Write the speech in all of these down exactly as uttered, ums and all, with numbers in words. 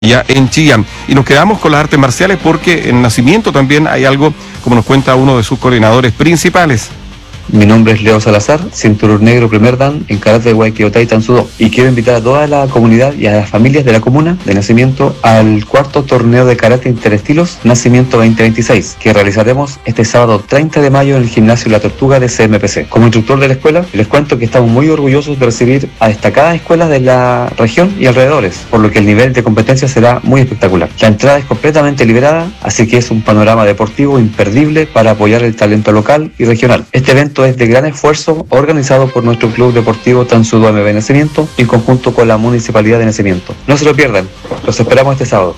ya en Chillán. Y nos quedamos con las artes marciales porque en Nacimiento también hay algo, como nos cuenta uno de sus coordinadores principales. Mi nombre es Leo Salazar, cinturón negro primer dan en karate Waikio Taitan Sudo, y quiero invitar a toda la comunidad y a las familias de la comuna de Nacimiento al cuarto torneo de karate interestilos Nacimiento veinte veintiséis, que realizaremos este sábado treinta de mayo en el gimnasio La Tortuga de C M P C. Como instructor de la escuela, les cuento que estamos muy orgullosos de recibir a destacadas escuelas de la región y alrededores, por lo que el nivel de competencia será muy espectacular. La entrada es completamente liberada, así que es un panorama deportivo imperdible para apoyar el talento local y regional. Este evento es de gran esfuerzo organizado por nuestro Club Deportivo Tansudo M B Nacimiento en conjunto con la Municipalidad de Nacimiento. No se lo pierdan, los esperamos este sábado.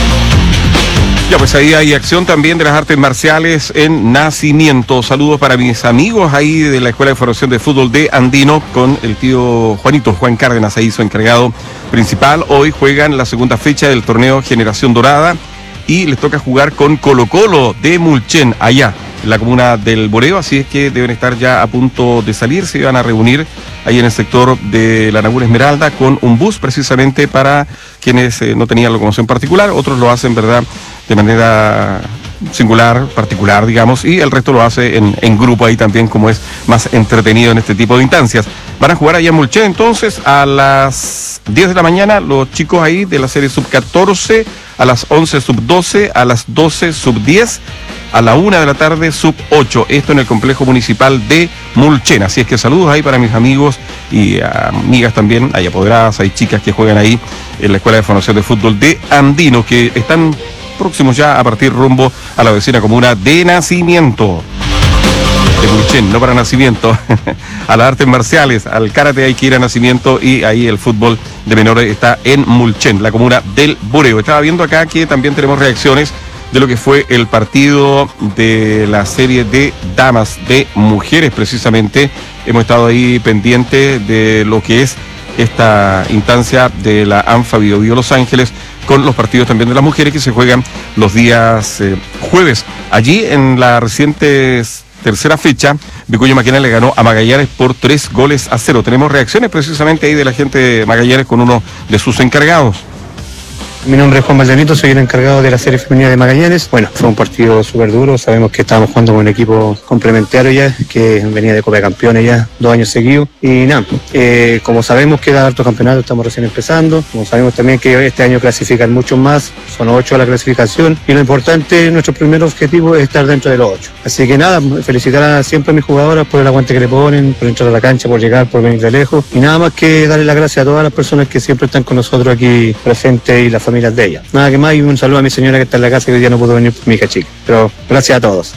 Ya, pues ahí hay acción también de las artes marciales en Nacimiento. Saludos para mis amigos ahí de la Escuela de Formación de Fútbol de Andino con el tío Juanito, Juan Cárdenas, ahí su encargado principal. Hoy juegan la segunda fecha del torneo Generación Dorada y les toca jugar con Colo Colo de Mulchen, allá en la comuna del Boreo, así es que deben estar ya a punto de salir, se van a reunir ahí en el sector de la Laguna Esmeralda con un bus precisamente para quienes eh, no tenían locomoción particular, otros lo hacen, ¿verdad?, de manera singular, particular, digamos, y el resto lo hace en, en grupo ahí también, como es más entretenido en este tipo de instancias. Van a jugar allá en Mulchen, entonces, a las diez de la mañana, los chicos ahí de la serie sub catorce, a las once sub doce, a las doce sub diez, a la una de la tarde sub ocho, esto en el complejo municipal de Mulchen. Así es que saludos ahí para mis amigos y amigas también, hay apoderadas, hay chicas que juegan ahí en la Escuela de Formación de Fútbol de Andino, que están próximos ya a partir rumbo a la vecina comuna de Nacimiento. De Mulchen, no para Nacimiento. A las artes marciales, al karate hay que ir a Nacimiento y ahí el fútbol de menores está en Mulchen, la comuna del Boreo. Estaba viendo acá que también tenemos reacciones de lo que fue el partido de la serie de damas, de mujeres precisamente. Hemos estado ahí pendientes de lo que es esta instancia de la ANFA Bio Bio Los Ángeles, con los partidos también de las mujeres que se juegan los días eh, jueves. Allí en la reciente tercera fecha, Vicuña Maquena le ganó a Magallanes por tres goles a cero. Tenemos reacciones precisamente ahí de la gente de Magallanes con uno de sus encargados. Mi nombre es Juan Valdenito, soy el encargado de la serie femenina de Magallanes. Bueno, fue un partido súper duro, sabemos que estábamos jugando con un equipo complementario ya, que venía de Copa de Campeones ya, dos años seguidos. Y nada, eh, como sabemos que da harto campeonato, estamos recién empezando, como sabemos también que este año clasifican muchos más, son ocho a la clasificación, y lo importante, nuestro primer objetivo es estar dentro de los ocho. Así que nada, felicitar a siempre a mis jugadoras por el aguante que le ponen, por entrar a la cancha, por llegar, por venir de lejos, y nada más que darle las gracias a todas las personas que siempre están con nosotros aquí presentes y la familia de ella. Nada que más, y un saludo a mi señora que está en la casa, que hoy día no pudo venir por mi hija chica. Pero gracias a todos.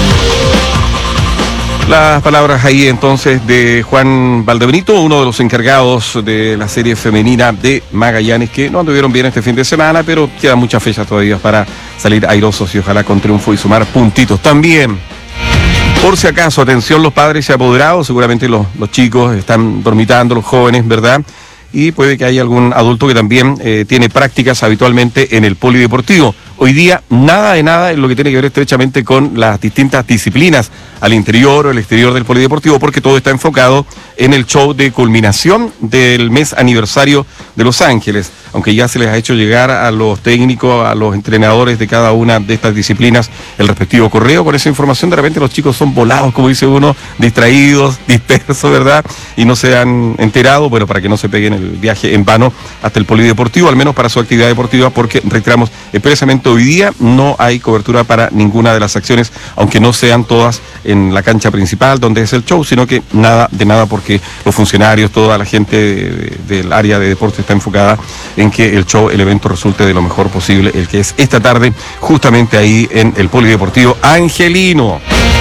Las palabras ahí entonces de Juan Valdebenito, uno de los encargados de la serie femenina de Magallanes, que no anduvieron bien este fin de semana, pero quedan muchas fechas todavía para salir airosos y ojalá con triunfo y sumar puntitos también. Por si acaso, atención los padres y apoderados, seguramente los, los chicos están dormitando, los jóvenes, ¿verdad? Y puede que haya algún adulto que también eh, tiene prácticas habitualmente en el polideportivo. Hoy día nada de nada en lo que tiene que ver estrechamente con las distintas disciplinas al interior o al exterior del polideportivo, porque todo está enfocado en el show de culminación del mes aniversario de Los Ángeles, aunque ya se les ha hecho llegar a los técnicos, a los entrenadores de cada una de estas disciplinas el respectivo correo con esa información. De repente los chicos son volados, como dice uno, distraídos, dispersos, ¿verdad? Y no se han enterado, bueno, para que no se peguen el viaje en vano hasta el polideportivo, al menos para su actividad deportiva, porque reiteramos expresamente hoy día no hay cobertura para ninguna de las acciones, aunque no sean todas en la cancha principal donde es el show, sino que nada de nada, porque los funcionarios, toda la gente de, de, del área de deporte está enfocada en que el show, el evento resulte de lo mejor posible, el que es esta tarde justamente ahí en el polideportivo Angelino.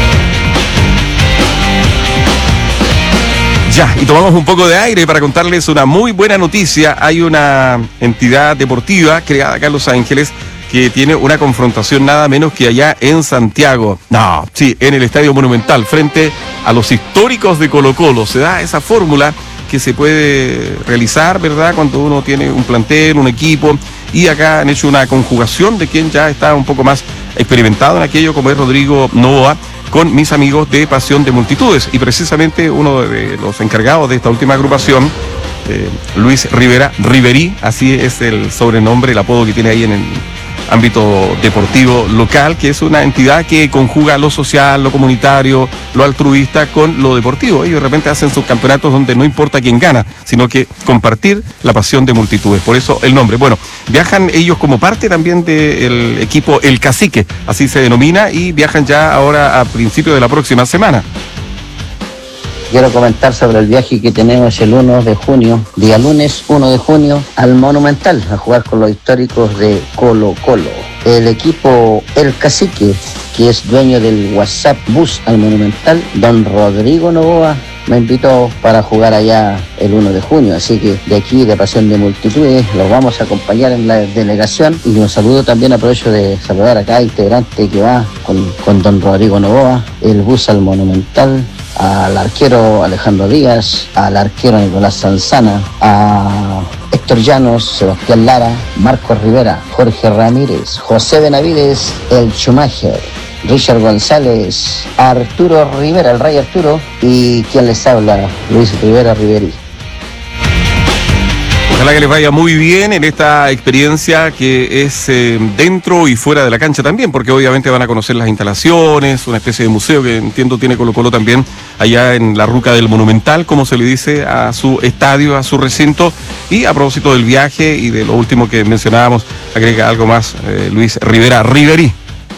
Ya, y tomamos un poco de aire para contarles una muy buena noticia. Hay una entidad deportiva creada acá en Los Ángeles que tiene una confrontación nada menos que allá en Santiago. No, sí, en el Estadio Monumental, frente a los históricos de Colo Colo. Se da esa fórmula que se puede realizar, ¿verdad?, cuando uno tiene un plantel, un equipo, y acá han hecho una conjugación de quien ya está un poco más experimentado en aquello, como es Rodrigo Novoa, con mis amigos de Pasión de Multitudes, y precisamente uno de los encargados de esta última agrupación eh, Luis Rivera, Riverí, así es el sobrenombre, el apodo que tiene ahí en el ámbito deportivo local, que es una entidad que conjuga lo social, lo comunitario, lo altruista con lo deportivo. Ellos de repente hacen sus campeonatos donde no importa quién gana, sino que compartir la pasión de multitudes. Por eso el nombre. Bueno, viajan ellos como parte también del equipo El Cacique, así se denomina, y viajan ya ahora a principios de la próxima semana. Quiero comentar sobre el viaje que tenemos el uno de junio, día lunes uno de junio, al Monumental, a jugar con los históricos de Colo Colo. El equipo El Cacique, que es dueño del WhatsApp Bus al Monumental, don Rodrigo Novoa, me invitó para jugar allá el uno de junio, así que de aquí, de Pasión de Multitudes, los vamos a acompañar en la delegación. Y un saludo también, aprovecho de saludar a cada integrante que va con, con don Rodrigo Novoa, el bus al Monumental, al arquero Alejandro Díaz, al arquero Nicolás Sanzana, a Héctor Llanos, Sebastián Lara, Marcos Rivera, Jorge Ramírez, José Benavides, el Schumacher, Richard González, Arturo Rivera, el Rey Arturo, y quien les habla, Luis Rivera Riverí. Ojalá que les vaya muy bien en esta experiencia que es eh, dentro y fuera de la cancha también, porque obviamente van a conocer las instalaciones, una especie de museo que entiendo tiene Colo Colo también allá en la ruca del Monumental, como se le dice a su estadio, a su recinto. Y a propósito del viaje y de lo último que mencionábamos, agrega algo más eh, Luis Rivera Riverí.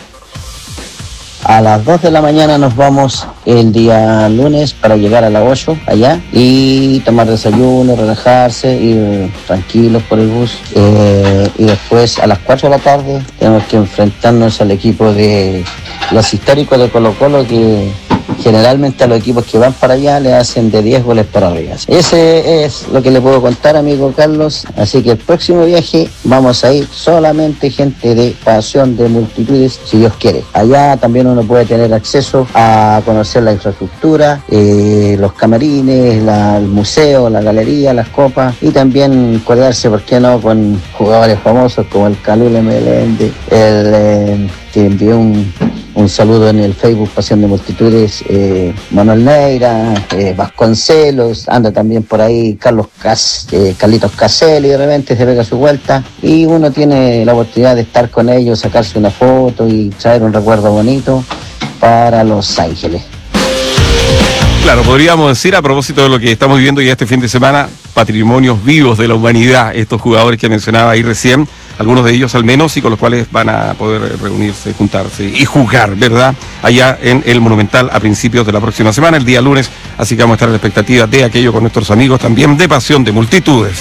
A las dos de la mañana nos vamos el día lunes para llegar a las ocho allá y tomar desayuno, relajarse, ir tranquilos por el bus. Eh, y después a las cuatro de la tarde tenemos que enfrentarnos al equipo de los históricos de Colo Colo, que generalmente a los equipos que van para allá le hacen de diez goles para arriba. Ese es lo que le puedo contar, amigo Carlos. Así que el próximo viaje vamos a ir solamente gente de Pasión de Multitudes, si Dios quiere. Allá también uno puede tener acceso a conocer la infraestructura, eh, los camarines, la, el museo, la galería, las copas, y también colgarse, ¿por qué no?, con jugadores famosos como el Calule Meléndez, el eh, que envió un Un saludo en el Facebook Pasión de Multitudes, eh, Manuel Neira, eh, Vasconcelos, anda también por ahí Carlos Cas, eh, Carlitos Caselli, de repente se pega su vuelta y uno tiene la oportunidad de estar con ellos, sacarse una foto y traer un recuerdo bonito para Los Ángeles. Claro, podríamos decir, a propósito de lo que estamos viviendo ya este fin de semana, patrimonios vivos de la humanidad, estos jugadores que mencionaba ahí recién, algunos de ellos al menos, y con los cuales van a poder reunirse, juntarse y jugar, ¿verdad? Allá en el Monumental a principios de la próxima semana, el día lunes, así que vamos a estar a la expectativa de aquello con nuestros amigos también de Pasión de Multitudes.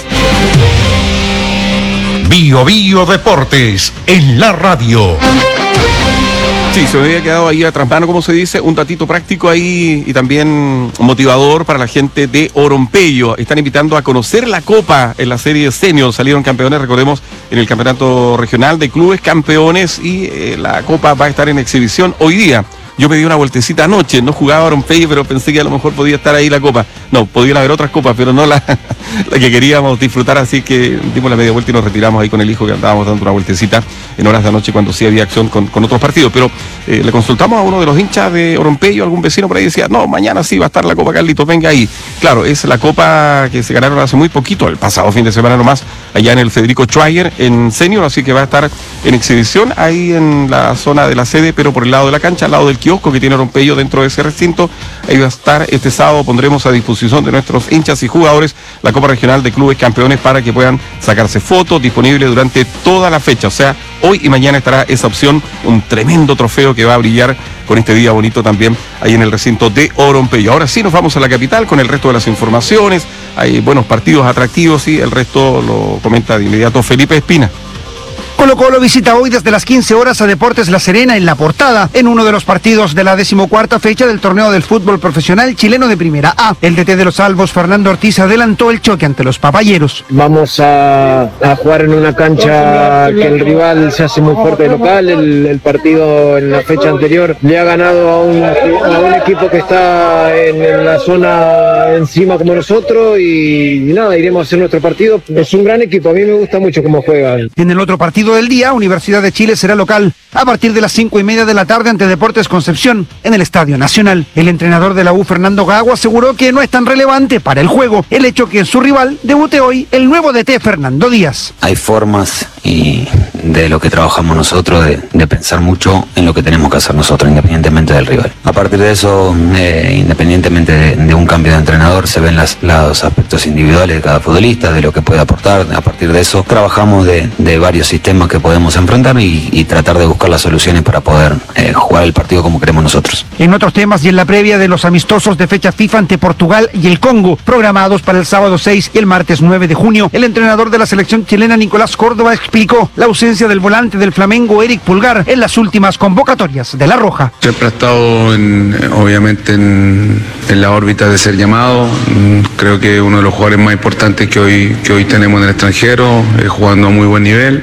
Bio Bio Deportes en la radio. Sí, se me había quedado ahí atrás mano, como se dice, un datito práctico ahí y también motivador para la gente de Orompello. Están invitando a conocer la Copa en la serie Senior. Salieron campeones, recordemos, en el campeonato regional de clubes campeones, y eh, la Copa va a estar en exhibición hoy día. Yo me di una vueltecita anoche, no jugaba Orompello, pero pensé que a lo mejor podía estar ahí la Copa. No, podían haber otras copas, pero no la, la que queríamos disfrutar, así que dimos la media vuelta y nos retiramos ahí con el hijo, que andábamos dando una vueltecita en horas de anoche cuando sí había acción con, con otros partidos. Pero eh, le consultamos a uno de los hinchas de Orompello, algún vecino por ahí, decía, no, mañana sí va a estar la Copa, Carlitos, venga ahí. Claro, es la Copa que se ganaron hace muy poquito, el pasado fin de semana nomás, allá en el Federico Schweiger, en Senior, así que va a estar en exhibición ahí en la zona de la sede, pero por el lado de la cancha, al lado del kiosco que tiene Orompello dentro de ese recinto. Ahí va a estar este sábado, pondremos a disposición de nuestros hinchas y jugadores la Copa Regional de Clubes Campeones para que puedan sacarse fotos, disponible durante toda la fecha, o sea, hoy y mañana estará esa opción, un tremendo trofeo que va a brillar con este día bonito también ahí en el recinto de Orompello. Ahora sí nos vamos a la capital con el resto de las informaciones, hay buenos partidos atractivos y el resto lo comenta de inmediato Felipe Espina. Colo Colo visita hoy desde las quince horas a Deportes La Serena en La Portada, en uno de los partidos de la decimocuarta fecha del torneo del fútbol profesional chileno de Primera A. El D T de los Albos, Fernando Ortiz, adelantó el choque ante los papayeros. Vamos a, a jugar en una cancha que el rival se hace muy fuerte de local. El, el partido en la fecha anterior le ha ganado a un, a un equipo que está en, en la zona encima como nosotros y, y nada, iremos a hacer nuestro partido. Es un gran equipo, a mí me gusta mucho cómo juega. En el otro partido partido del día, Universidad de Chile será local a partir de las cinco y media de la tarde ante Deportes Concepción en el Estadio Nacional. El entrenador de la U, Fernando Gago, aseguró que no es tan relevante para el juego el hecho que su rival debute hoy, el nuevo D T Fernando Díaz. Hay formas y de lo que trabajamos nosotros de, de pensar mucho en lo que tenemos que hacer nosotros, independientemente del rival. A partir de eso, eh, independientemente de, de un cambio de entrenador, se ven las, los aspectos individuales de cada futbolista, de lo que puede aportar. A partir de eso, trabajamos de, de varios sistemas que podemos enfrentar y, y tratar de buscar las soluciones para poder eh, jugar el partido como queremos nosotros. En otros temas y en la previa de los amistosos de fecha FIFA ante Portugal y el Congo, programados para el sábado seis y el martes nueve de junio, el entrenador de la selección chilena, Nicolás Córdoba, explicó la ausencia del volante del Flamengo, Eric Pulgar, en las últimas convocatorias de La Roja. Siempre ha estado, en, obviamente, en, en la órbita de ser llamado. Creo que uno de los jugadores más importantes que hoy, que hoy tenemos en el extranjero, eh, jugando a muy buen nivel.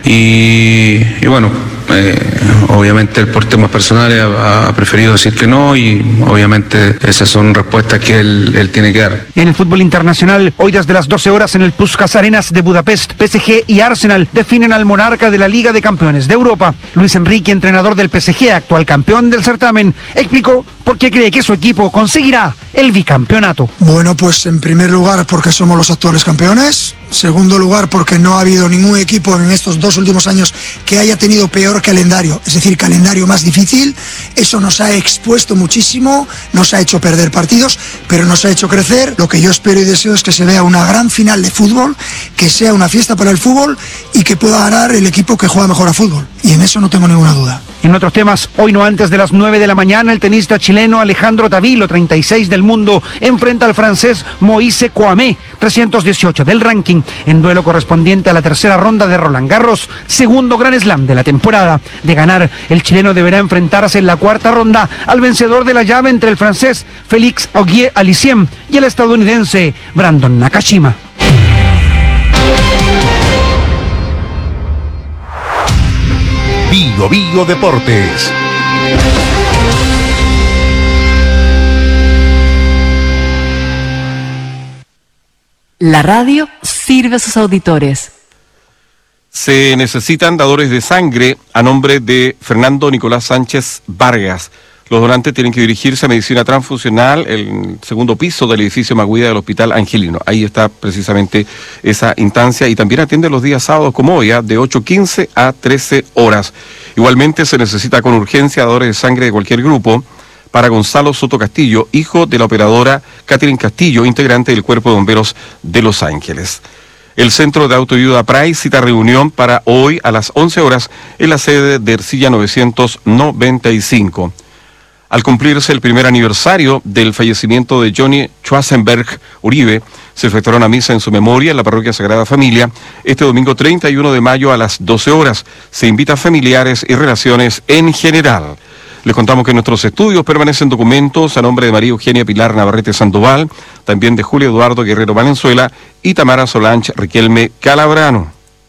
Y, y bueno, Eh, obviamente él por temas personales ha, ha preferido decir que no y obviamente esas son respuestas que él, él tiene que dar. En el fútbol internacional, hoy desde las doce horas en el Puskás Arenas de Budapest, P S G y Arsenal definen al monarca de la Liga de Campeones de Europa. Luis Enrique, entrenador del P S G, actual campeón del certamen, explicó por qué cree que su equipo conseguirá el bicampeonato. Bueno, pues en primer lugar porque somos los actuales campeones. Segundo lugar porque no ha habido ningún equipo en estos dos últimos años que haya tenido peor calendario, es decir, calendario más difícil. Eso nos ha expuesto muchísimo, nos ha hecho perder partidos, pero nos ha hecho crecer. Lo que yo espero y deseo es que se vea una gran final de fútbol, que sea una fiesta para el fútbol y que pueda ganar el equipo que juega mejor a fútbol. Y en eso no tengo ninguna duda. En otros temas, hoy no antes de las nueve de la mañana, el tenista chileno Alejandro Tavilo, treinta y seis del mundo, enfrenta al francés Moïse Kouamé, trescientos dieciocho del ranking, en duelo correspondiente a la tercera ronda de Roland Garros, segundo Grand Slam de la temporada. De ganar, el chileno deberá enfrentarse en la cuarta ronda al vencedor de la llave entre el francés Félix Auger-Aliassime y el estadounidense Brandon Nakashima. Bio Bio Deportes. La radio sirve a sus auditores. Se necesitan dadores de sangre a nombre de Fernando Nicolás Sánchez Vargas. Los donantes tienen que dirigirse a Medicina Transfusional, el segundo piso del edificio Maguida del Hospital Angelino. Ahí está precisamente esa instancia y también atiende los días sábados como hoy, ¿eh? de ocho quince a trece horas. Igualmente se necesita con urgencia dadores de sangre de cualquier grupo para Gonzalo Soto Castillo, hijo de la operadora Catherine Castillo, integrante del Cuerpo de Bomberos de Los Ángeles. El Centro de Autoayuda Price cita reunión para hoy a las once horas en la sede de Ercilla novecientos noventa y cinco. Al cumplirse el primer aniversario del fallecimiento de Johnny Schwarzenberg Uribe, se efectuará una misa en su memoria en la Parroquia Sagrada Familia este domingo treinta y uno de mayo a las doce horas. Se invita a familiares y relaciones en general. Les contamos que nuestros estudios permanecen documentos a nombre de María Eugenia Pilar Navarrete Sandoval, también de Julio Eduardo Guerrero Valenzuela y Tamara Solange Riquelme Calabrano.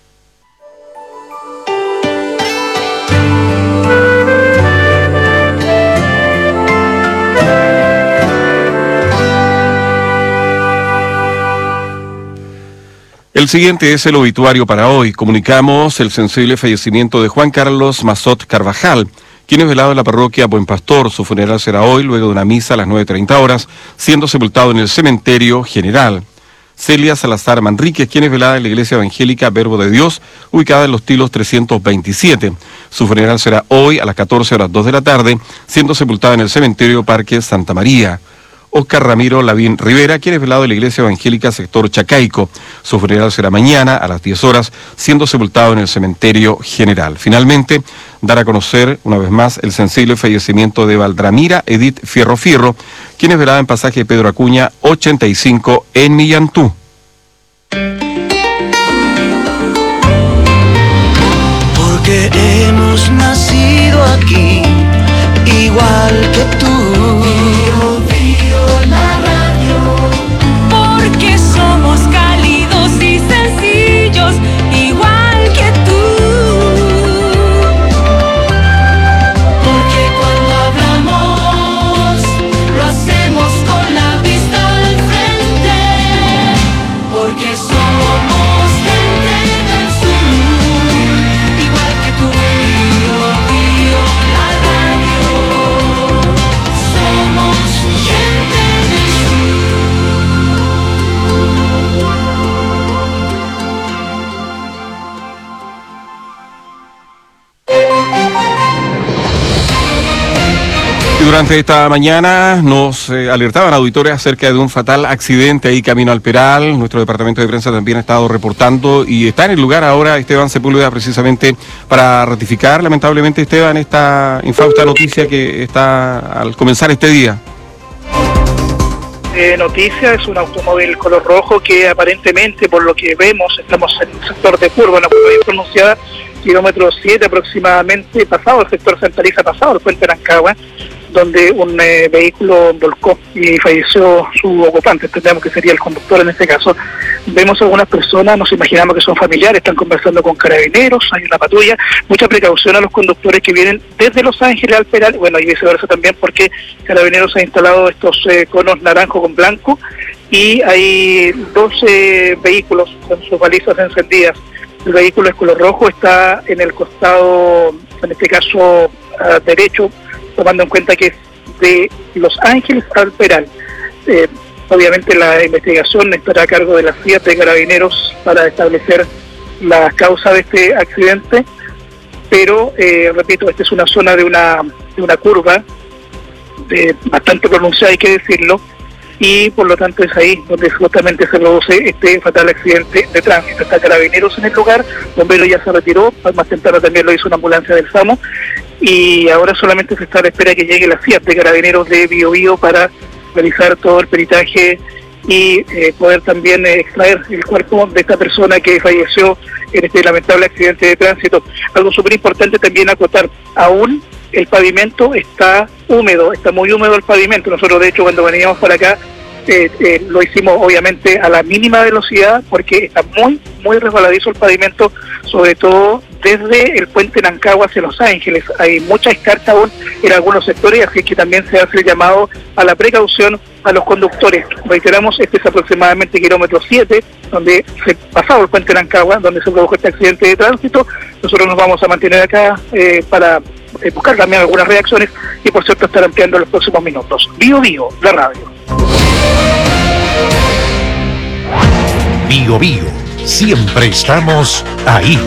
El siguiente es el obituario para hoy. Comunicamos el sensible fallecimiento de Juan Carlos Mazot Carvajal, quien es velado en la parroquia Buen Pastor. Su funeral será hoy, luego de una misa a las nueve treinta horas, siendo sepultado en el cementerio general. Celia Salazar Manríquez, quien es velada en la iglesia evangélica Verbo de Dios, ubicada en Los Tilos trescientos veintisiete. Su funeral será hoy a las catorce horas dos de la tarde, siendo sepultada en el cementerio Parque Santa María. Oscar Ramiro Lavín Rivera, quien es velado en la iglesia evangélica sector Chacaico. Su funeral será mañana a las diez horas, siendo sepultado en el cementerio general. Finalmente, dar a conocer una vez más el sensible fallecimiento de Valdramira Edith Fierro Fierro, quien es velada en pasaje Pedro Acuña ochenta y cinco en Millantú. Porque hemos nacido aquí, igual que tú. Porque somos cálidos y sencillos, igual que tú. Porque cuando hablamos, lo hacemos con la vista al frente. Porque somos gente del sur, igual Durante esta mañana nos eh, alertaban auditores acerca de un fatal accidente ahí camino al Peral. Nuestro departamento de prensa también ha estado reportando y está en el lugar ahora Esteban Sepúlveda precisamente para ratificar lamentablemente, Esteban, esta infausta noticia que está al comenzar este día. Eh, noticia es un automóvil color rojo que aparentemente, por lo que vemos, estamos en el sector de curva, una curva bien pronunciada, kilómetro siete aproximadamente, pasado el sector Santa Elisa, pasado el puente Rancagua, donde un eh, vehículo volcó y falleció su ocupante, entendemos que sería el conductor en este caso. Vemos algunas personas, nos imaginamos que son familiares, están conversando con carabineros, hay una patrulla, mucha precaución a los conductores que vienen desde Los Ángeles al Peral, bueno, y viceversa también porque Carabineros ha instalado estos eh, conos naranjo con blanco y hay doce vehículos con sus balizas encendidas. El vehículo es color rojo, está en el costado, en este caso uh, derecho, tomando en cuenta que es de Los Ángeles al Peral. Eh, obviamente la investigación estará a cargo de las C I A T de Carabineros para establecer la causa de este accidente, pero eh, repito, esta es una zona de una, de una curva de bastante pronunciada, hay que decirlo, y por lo tanto es ahí donde justamente se produce este fatal accidente de tránsito. Está Carabineros en el lugar, Bombero ya se retiró, más temprano también lo hizo una ambulancia del SAMU, y ahora solamente se está a la espera que llegue la C I A T de Carabineros de Bio Bio para realizar todo el peritaje y eh, poder también eh, extraer el cuerpo de esta persona que falleció en este lamentable accidente de tránsito. Algo súper importante también acotar, aún el pavimento está húmedo, está muy húmedo el pavimento. Nosotros de hecho cuando veníamos para acá eh, eh, lo hicimos obviamente a la mínima velocidad porque está muy, muy resbaladizo el pavimento, sobre todo desde el puente Rancagua hacia Los Ángeles. Hay mucha escarcha aún en algunos sectores, así que también se hace el llamado a la precaución a los conductores. Reiteramos, este es aproximadamente kilómetro siete, donde se pasaba el puente Rancagua, donde se produjo este accidente de tránsito. Nosotros nos vamos a mantener acá eh, para eh, buscar también algunas reacciones y por cierto estar ampliando en los próximos minutos. Bio Bio, la radio. Bio Bio, siempre estamos ahí.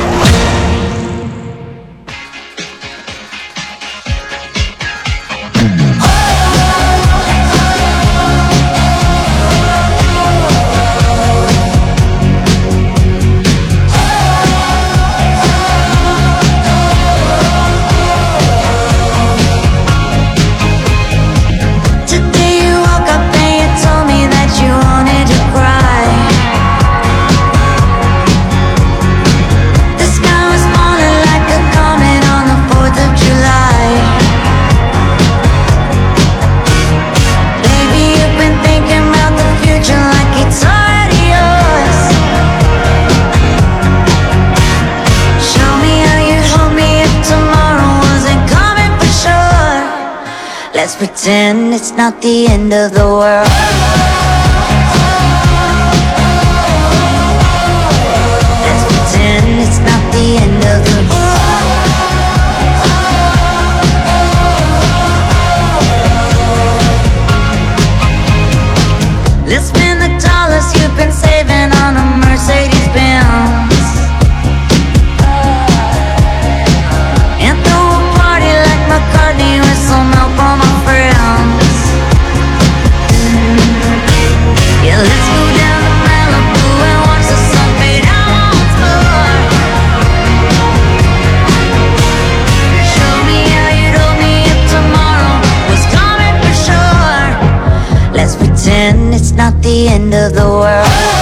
Let's pretend it's not the end of the world. Let's pretend it's not the end of the world. Let's spend the dollars you've been saving on a Mercedes Benz. It's not the end of the world.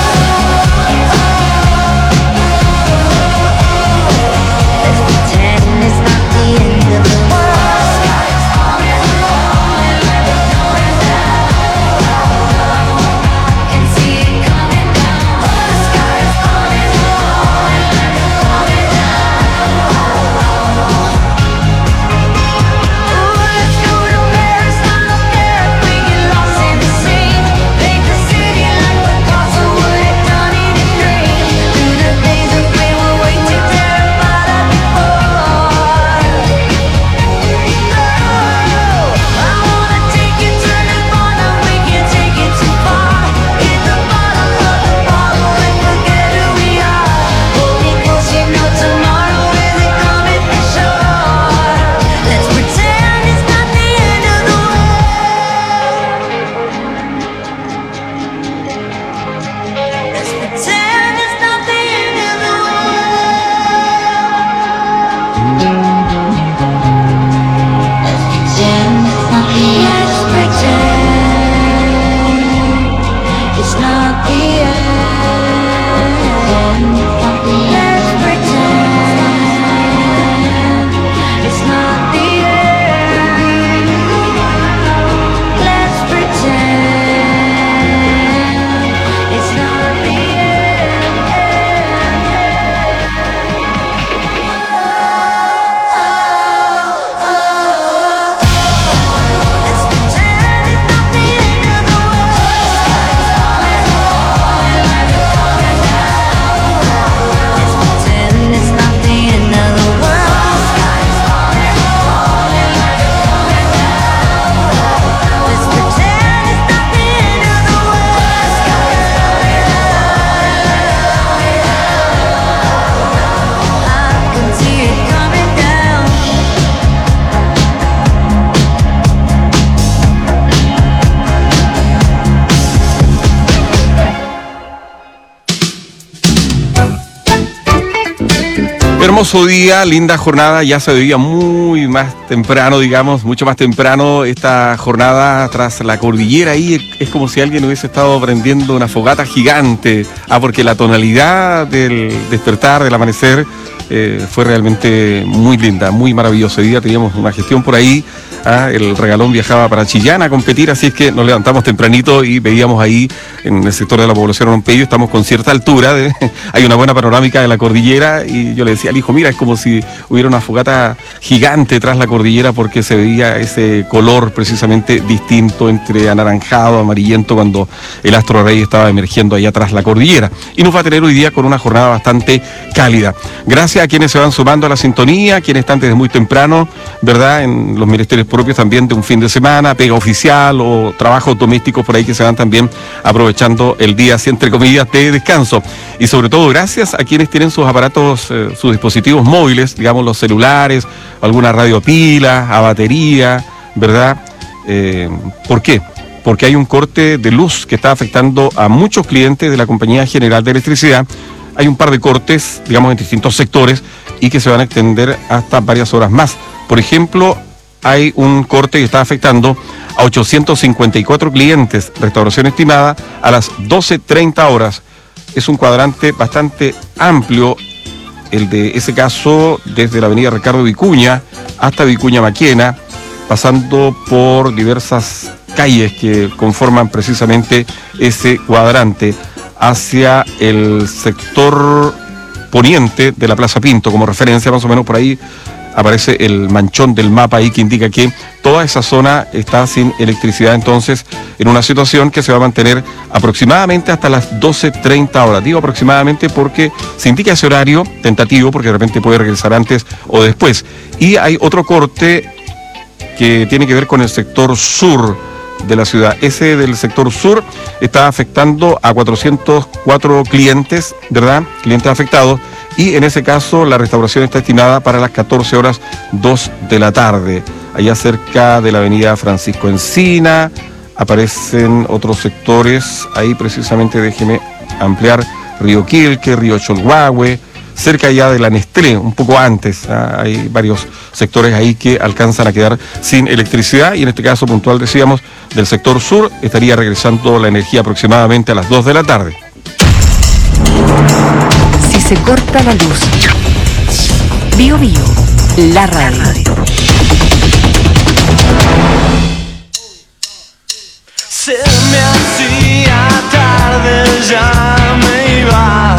Let's pretend it's not the end of the world. Can see it coming down. The sky is falling down. Coming down. Ooh, let's go to Paris, I don't care if we get lost in the sea. Make the city like the castle. Hermoso día, linda jornada, ya se veía muy más temprano, digamos, mucho más temprano esta jornada tras la cordillera. Ahí es como si alguien hubiese estado prendiendo una fogata gigante. Ah, porque la tonalidad del despertar, del amanecer, eh, fue realmente muy linda, muy maravilloso. Hoy día teníamos una gestión por ahí. Ah, el regalón viajaba para Chillán a competir, así es que nos levantamos tempranito y veíamos ahí en el sector de la población Rompeyo, estamos con cierta altura, de, hay una buena panorámica de la cordillera, y yo le decía al hijo, mira, es como si hubiera una fogata gigante tras la cordillera, porque se veía ese color precisamente distinto entre anaranjado, amarillento, cuando el astro rey estaba emergiendo allá tras la cordillera. Y nos va a tener hoy día con una jornada bastante cálida. Gracias a quienes se van sumando a la sintonía, quienes están desde muy temprano, ¿verdad?, en los ministerios propios también de un fin de semana, pega oficial o trabajos domésticos por ahí que se van también aprovechando el día, así entre comillas, de descanso. Y sobre todo gracias a quienes tienen sus aparatos, eh, sus dispositivos móviles, digamos los celulares, alguna radio pila, a batería, ¿verdad? Eh, ¿Por qué? Porque hay un corte de luz que está afectando a muchos clientes de la Compañía General de Electricidad. Hay un par de cortes, digamos, en distintos sectores y que se van a extender hasta varias horas más. Por ejemplo, hay un corte que está afectando a ochocientos cincuenta y cuatro clientes, restauración estimada a las doce treinta horas. Es un cuadrante bastante amplio, el de ese caso, desde la avenida Ricardo Vicuña hasta Vicuña Maquena, pasando por diversas calles que conforman precisamente ese cuadrante, hacia el sector poniente de la Plaza Pinto, como referencia más o menos por ahí aparece el manchón del mapa ahí que indica que toda esa zona está sin electricidad, entonces en una situación que se va a mantener aproximadamente hasta las doce treinta horas. Digo aproximadamente porque se indica ese horario tentativo, porque de repente puede regresar antes o después. Y hay otro corte que tiene que ver con el sector sur de la ciudad. Ese del sector sur está afectando a cuatrocientos cuatro clientes, ¿verdad? Clientes afectados. Y en ese caso la restauración está estimada para las catorce horas dos de la tarde. Allá cerca de la avenida Francisco Encina aparecen otros sectores. Ahí precisamente déjeme ampliar: Río Quilque, Río Cholhuahue, cerca ya de la Nestlé, un poco antes. ¿Ah? Hay varios sectores ahí que alcanzan a quedar sin electricidad, y en este caso puntual, decíamos, del sector sur estaría regresando la energía aproximadamente a las dos de la tarde. Si se corta la luz, Bio Bio, la radio. Se me hacía tarde, ya me iba.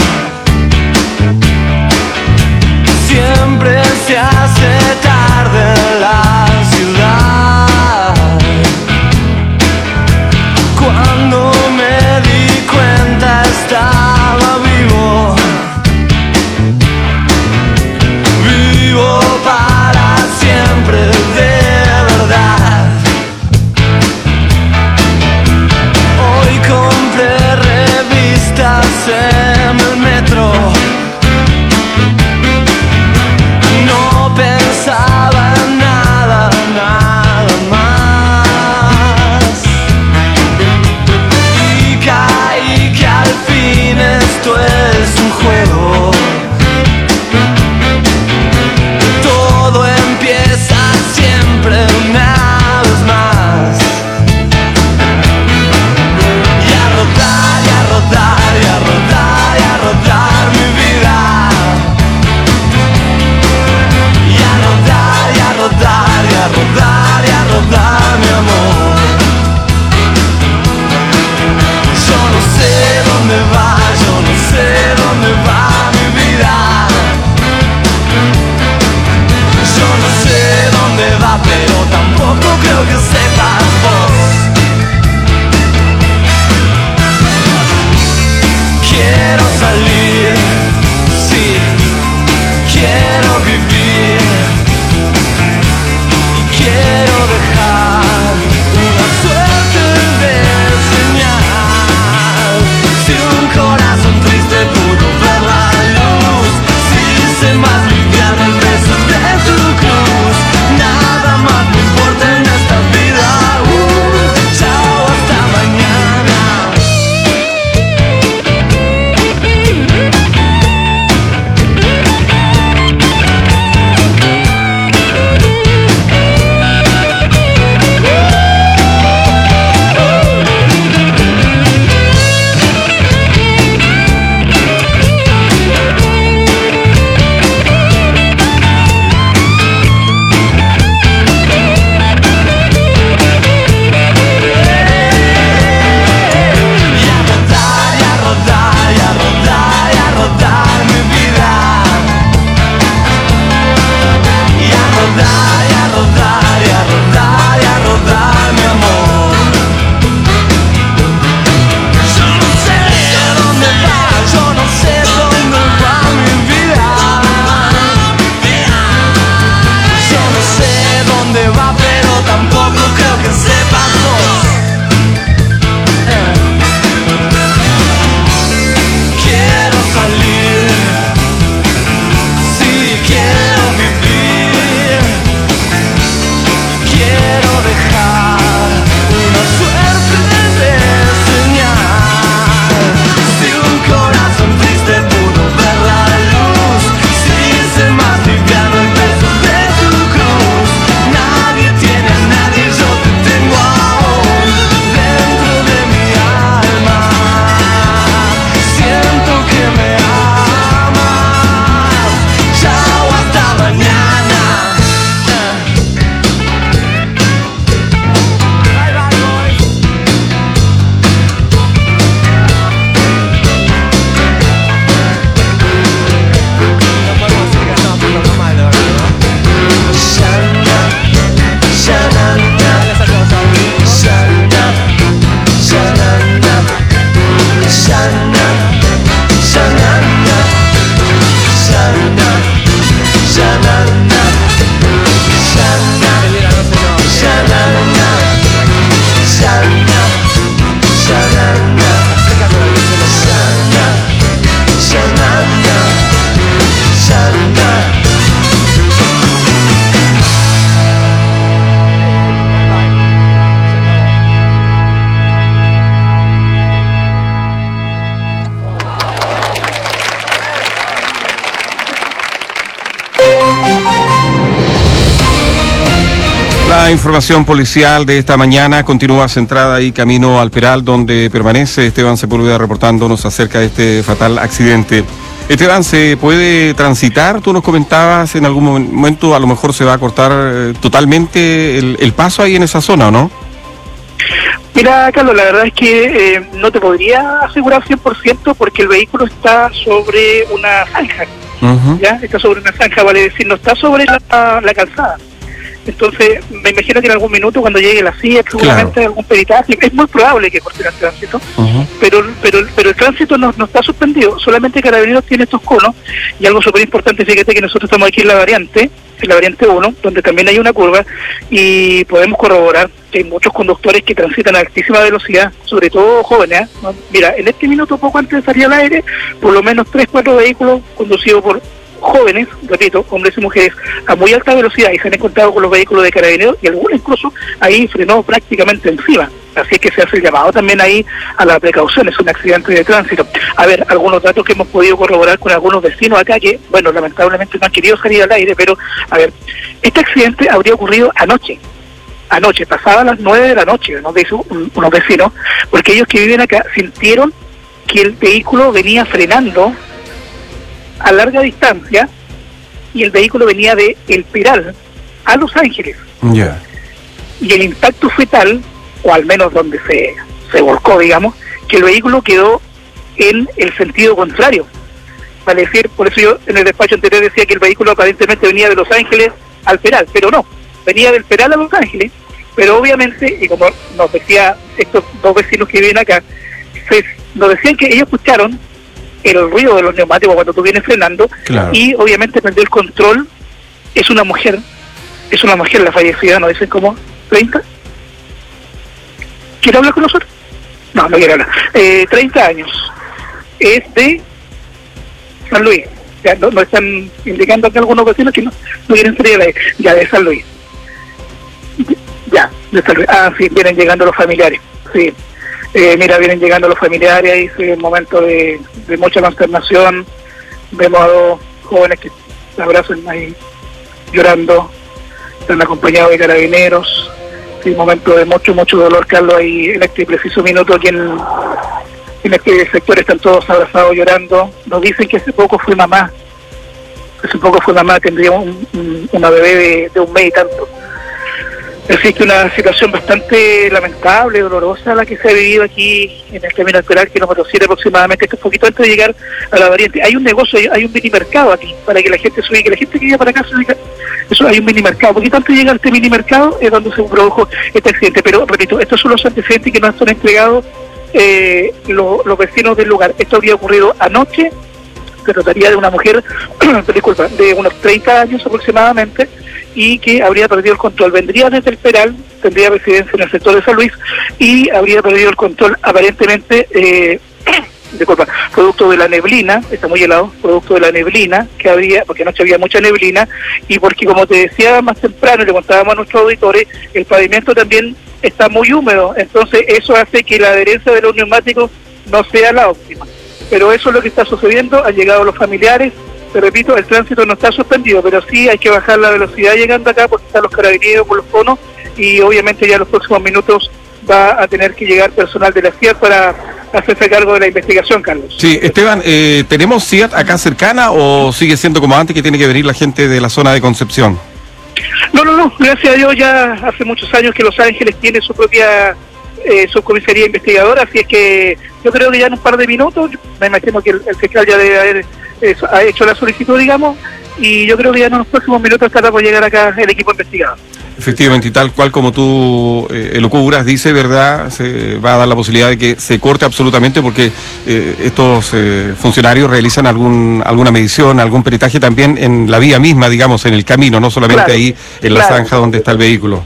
Siempre se hace tarde en la ciudad. Cuando me di cuenta estaba vivo. Vivo para siempre, de verdad. última información policial de esta mañana continúa centrada ahí camino al Peral, donde permanece Esteban Sepúlveda reportándonos acerca de este fatal accidente. Esteban, ¿se puede transitar? Tú nos comentabas en algún momento, a lo mejor se va a cortar eh, totalmente el, el paso ahí en esa zona, ¿o no? Mira, Carlos, la verdad es que eh, no te podría asegurar cien por ciento porque el vehículo está sobre una zanja. Uh-huh. ¿Ya? Está sobre una zanja, vale decir, no está sobre la, la calzada. Entonces, me imagino que en algún minuto, cuando llegue la C I A, seguramente claro. algún peritaje, es muy probable que corte el tránsito, uh-huh. pero, pero pero el tránsito no, no está suspendido, solamente Carabineros tiene estos conos, y algo súper importante, fíjate que nosotros estamos aquí en la variante, en la variante uno, donde también hay una curva, y podemos corroborar que hay muchos conductores que transitan a altísima velocidad, sobre todo jóvenes, ¿no? Mira, en este minuto, poco antes de salir al aire, por lo menos tres, cuatro vehículos conducidos por jóvenes, repito, hombres y mujeres, a muy alta velocidad, y se han encontrado con los vehículos de Carabineros, y algunos incluso ahí frenó prácticamente encima. Así que se hace el llamado también ahí a la precaución, es un accidente de tránsito. A ver, algunos datos que hemos podido corroborar con algunos vecinos acá que, bueno, lamentablemente no han querido salir al aire, pero, a ver, este accidente habría ocurrido anoche. Anoche, pasaba a las nueve de la noche, nos dice un, unos vecinos, porque ellos que viven acá sintieron que el vehículo venía frenando a larga distancia y el vehículo venía de El Peral a Los Ángeles. Yeah. Y el impacto fue tal, o al menos donde se, se volcó, digamos, que el vehículo quedó en el sentido contrario. Vale decir, por eso yo en el despacho anterior decía que el vehículo aparentemente venía de Los Ángeles al Peral, pero no, venía del Peral a Los Ángeles, pero obviamente, y como nos decía estos dos vecinos que viven acá, se, nos decían que ellos escucharon el ruido de los neumáticos cuando tú vienes frenando, claro. Y obviamente perdió el control. Es una mujer, es una mujer la fallecida, nos dicen como treinta. ¿Quiere hablar con nosotros? No, no quiere hablar. Eh, treinta años. Es de San Luis. Ya no, no están indicando que algunos vecinos que no, no quieren salir de, ya de San Luis. Ya, de San Luis. Ah, sí, vienen llegando los familiares. Sí. Eh, mira, vienen llegando los familiares, ahí es un momento de, de mucha consternación. Vemos a dos jóvenes que se abrazan ahí llorando, están acompañados de Carabineros. Sí, un momento de mucho, mucho dolor, Carlos, ahí en este preciso minuto aquí en, en este sector están todos abrazados llorando. Nos dicen que hace poco fue mamá, hace poco fue mamá, tendría un, un, una bebé de, de un mes y tanto. Existe una situación bastante lamentable, dolorosa, la que se ha vivido aquí en el camino al Peral, kilómetro siete aproximadamente, esto es poquito antes de llegar a la variante. Hay un negocio, hay un mini mercado aquí, para que la gente se ubique, la gente que viene para acá se ubica, eso hay un mini mercado, poquito antes de llegar a este mini mercado es donde se produjo este accidente, pero repito, estos son los antecedentes que nos han entregado eh, lo, los vecinos del lugar. Esto habría ocurrido anoche, se trataría de una mujer, disculpa, de unos treinta años aproximadamente, y que habría perdido el control. Vendría desde el Peral, tendría residencia en el sector de San Luis, y habría perdido el control aparentemente, eh, disculpa, producto de la neblina, está muy helado, producto de la neblina que habría, porque anoche había mucha neblina, y porque, como te decía más temprano, y le contábamos a nuestros auditores, el pavimento también está muy húmedo, entonces eso hace que la adherencia de los neumáticos no sea la óptima. Pero eso es lo que está sucediendo, han llegado los familiares. Te repito, el tránsito no está suspendido, pero sí hay que bajar la velocidad llegando acá porque están los Carabineros por los conos, y obviamente ya en los próximos minutos va a tener que llegar personal de la C I A para hacerse cargo de la investigación, Carlos. Sí, Esteban, eh, ¿tenemos C I A acá cercana o sigue siendo como antes que tiene que venir la gente de la zona de Concepción? No, no, no, gracias a Dios ya hace muchos años que Los Ángeles tiene su propia eh, subcomisaría investigadora, así es que yo creo que ya en un par de minutos, me imagino que el, el fiscal ya debe haber Eso, ha hecho la solicitud, digamos, y yo creo que ya en los próximos minutos estará por llegar acá el equipo investigado. Efectivamente, y tal cual como tú eh, elucubras, dice, ¿verdad? Se va a dar la posibilidad de que se corte absolutamente porque eh, estos eh, funcionarios realizan algún alguna medición, algún peritaje también en la vía misma, digamos, en el camino, no solamente claro, ahí en la claro. zanja donde está el vehículo.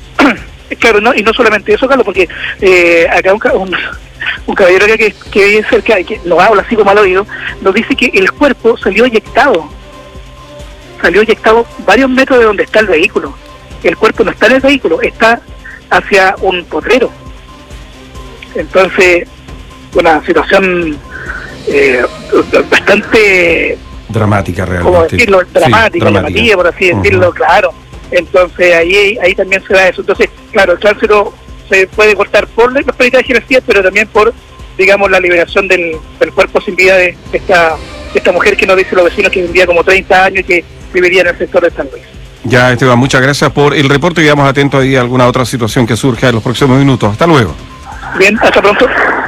Claro, no, y no solamente eso, Carlos, porque eh, acá un, un, un caballero acá que, que vive cerca, que nos habla así como al oído, nos dice que el cuerpo salió eyectado, salió eyectado varios metros de donde está el vehículo. El cuerpo no está en el vehículo, está hacia un potrero. Entonces, una situación eh, bastante dramática realmente. ¿Cómo decirlo? Dramática, sí, dramática, por así decirlo, uh-huh. Claro. Entonces ahí ahí también se da eso. Entonces, claro, el tránsito se puede cortar por los peritajes de energía, pero también por, digamos, la liberación del, del cuerpo sin vida de esta, de esta mujer que nos dice los vecinos que vivía como treinta años y que viviría en el sector de San Luis. Ya, Esteban, muchas gracias por el reporte y quedamos atentos ahí a alguna otra situación que surja en los próximos minutos. Hasta luego. Bien, hasta pronto.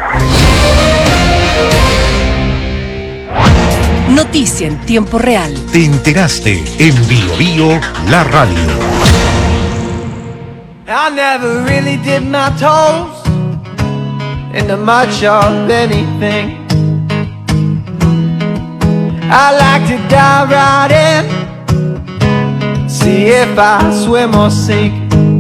Noticia en tiempo real. Te enteraste en Bio Bio, la radio. I never really did my toes into much of anything. I like to dive right in, see if I swim or sink.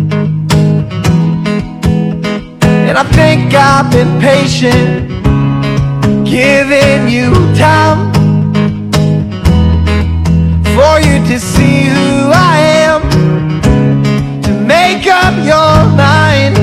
And I think I've been patient, giving you time for you to see who I am, to make up your mind.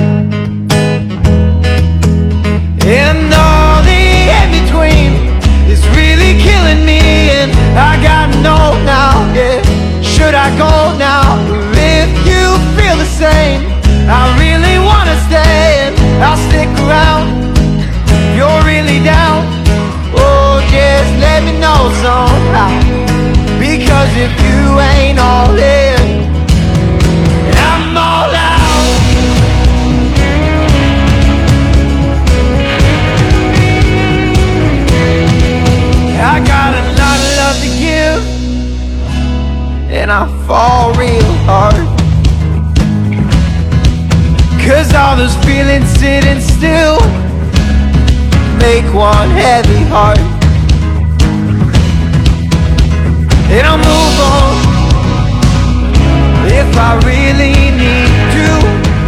And all the in-between is really killing me, and I gotta know now, yeah, should I go now? If you feel the same, I really wanna stay, and I'll stick around if you're really down. Oh, just let me know somehow, because if you ain't all in, I'm all out. I got a lot of love to give, and I fall real hard, 'cause all those feelings sitting still make one heavy heart. And I'll move on if I really need to,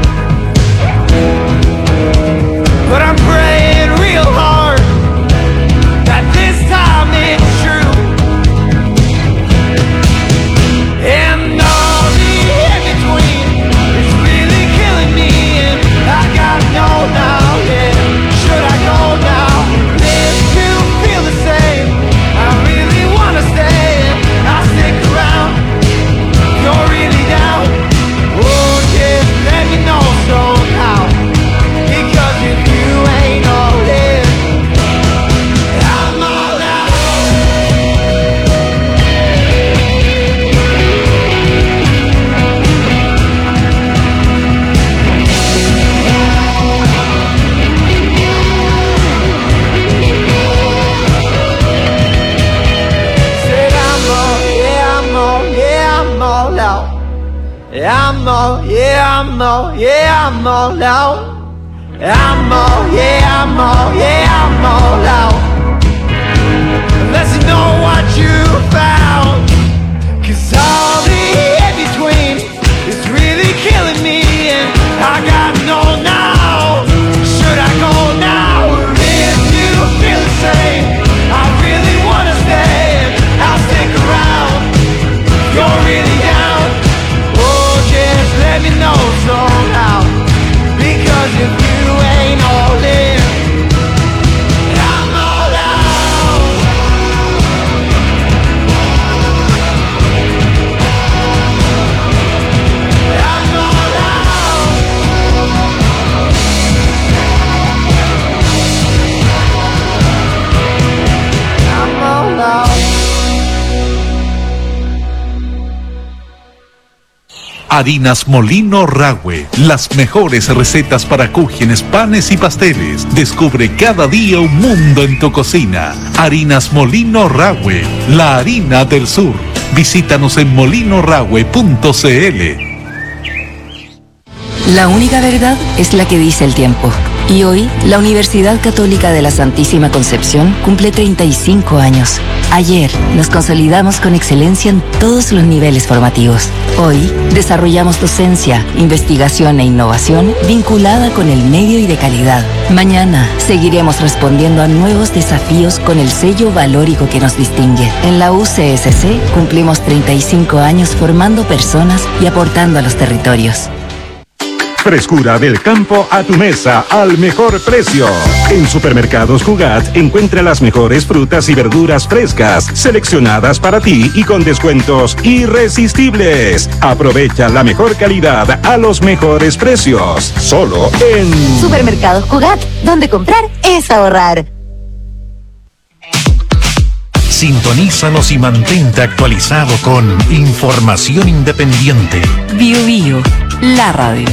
but I'm praying real hard that this time it's true. And all the in-between is really killing me, and I gotta know now, yeah, should I go now? If you feel the same, I really wanna stay, I'll stick around, you're really down. Oh, just let me know somehow, because if you ain't all in, I'm all out. Said I'm all, yeah, I'm all, yeah, I'm all out. I'm all, yeah, I'm all, yeah, I'm all out. I'm all, yeah, I'm all, yeah, I'm all out. Unless you know what you found, 'cause all the in-between is really killing me, and I gotta know now, should I go now? If you feel the same, I really wanna stay, and I'll stick around, you're really down. Oh, just let me know somehow, because if you ain't all in, I'm all out. I'm all out. I'm all out. Harinas Molino Rahue, las mejores recetas para cúgenes, panes y pasteles. Descubre cada día un mundo en tu cocina. Harinas Molino Rahue, la harina del sur. Visítanos en molino rahue punto c l. La única verdad es la que dice el tiempo. Y hoy, la Universidad Católica de la Santísima Concepción cumple treinta y cinco años. Ayer, nos consolidamos con excelencia en todos los niveles formativos. Hoy, desarrollamos docencia, investigación e innovación vinculada con el medio y de calidad. Mañana, seguiremos respondiendo a nuevos desafíos con el sello valórico que nos distingue. En la U C S C, cumplimos treinta y cinco años formando personas y aportando a los territorios. Frescura del campo a tu mesa al mejor precio. En Supermercados Jugat encuentra las mejores frutas y verduras frescas, seleccionadas para ti y con descuentos irresistibles. Aprovecha la mejor calidad a los mejores precios. Solo en Supermercados Jugat, donde comprar es ahorrar. Sintonízanos y mantente actualizado con información independiente. Bio Bio, la radio.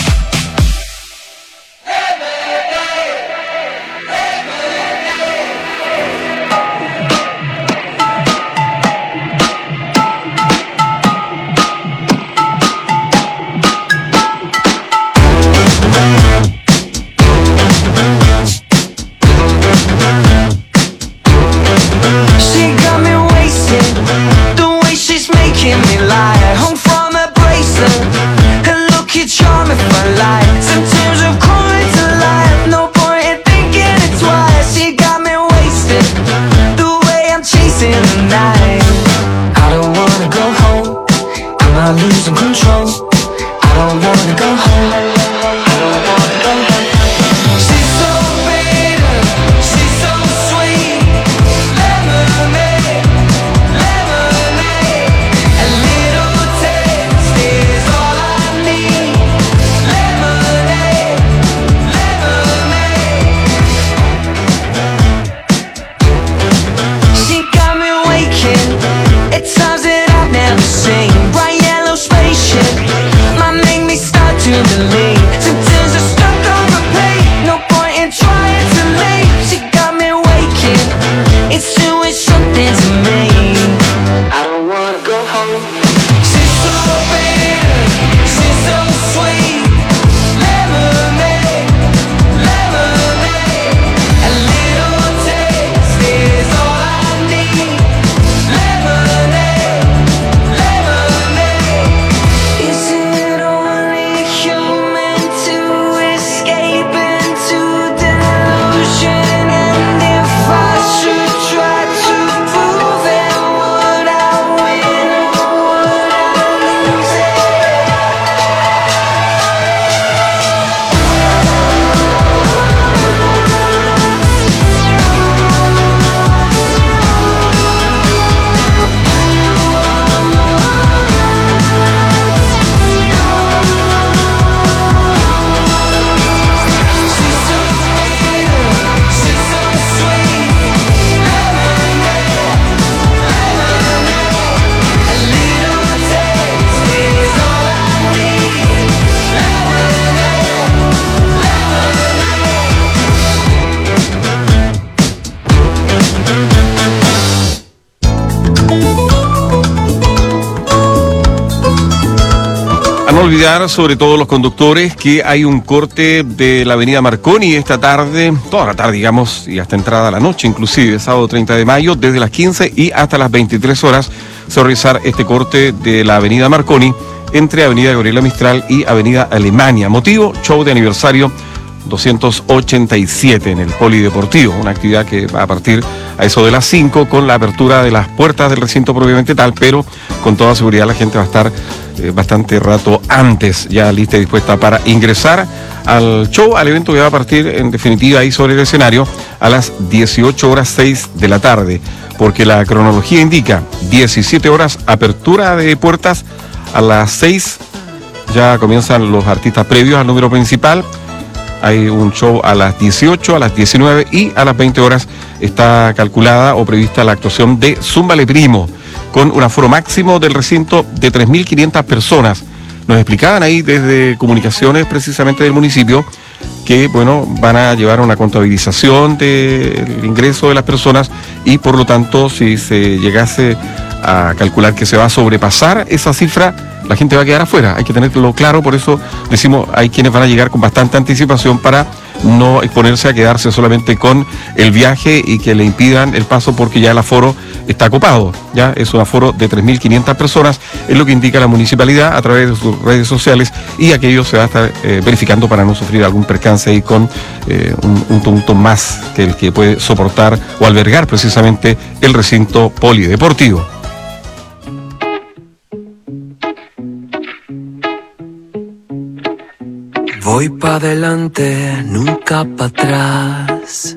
Olvidar, sobre todo los conductores, que hay un corte de la avenida Marconi esta tarde, toda la tarde digamos, y hasta entrada la noche inclusive, sábado treinta de mayo, desde las quince y hasta las veintitrés horas se va a realizar este corte de la avenida Marconi entre avenida Gabriela Mistral y avenida Alemania. Motivo, show de aniversario doscientos ochenta y siete en el Polideportivo, una actividad que va a partir a eso de las cinco con la apertura de las puertas del recinto propiamente tal, pero con toda seguridad la gente va a estar eh, bastante rato antes ya lista y dispuesta para ingresar al show, al evento que va a partir en definitiva ahí sobre el escenario a las dieciocho horas seis de la tarde, porque la cronología indica diecisiete horas apertura de puertas, a las seis ya comienzan los artistas previos al número principal. Hay un show a las dieciocho, a las diecinueve y a las veinte horas está calculada o prevista la actuación de Zúmbale Primo, con un aforo máximo del recinto de tres mil quinientas personas. Nos explicaban ahí desde comunicaciones precisamente del municipio que, bueno, van a llevar una contabilización del ingreso de las personas y por lo tanto si se llegase a calcular que se va a sobrepasar esa cifra, la gente va a quedar afuera. Hay que tenerlo claro, por eso decimos, hay quienes van a llegar con bastante anticipación para no exponerse a quedarse solamente con el viaje y que le impidan el paso porque ya el aforo está copado. Ya es un aforo de tres mil quinientas personas, es lo que indica la municipalidad a través de sus redes sociales, y aquello se va a estar eh, verificando para no sufrir algún percance ahí con eh, un, un tumulto más que el que puede soportar o albergar precisamente el recinto polideportivo. Voy pa' adelante, nunca pa' atrás. sabes.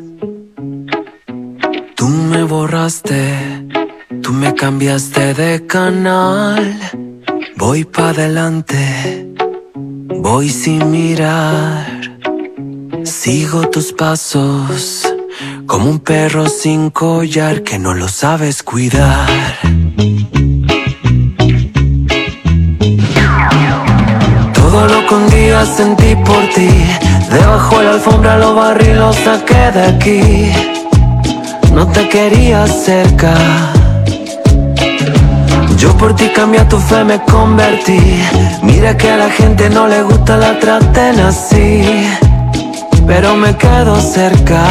Tú me borraste, tú me cambiaste de canal. Voy pa' adelante, voy sin mirar. Sigo tus pasos, como un perro sin collar que no lo sabes cuidar. Todo lo que un día sentí por ti, debajo de la alfombra lo barrí y lo saqué de aquí. No te quería cerca, yo por ti cambié a tu fe, me convertí. Mira que a la gente no le gusta la traten así, pero me quedo cerca.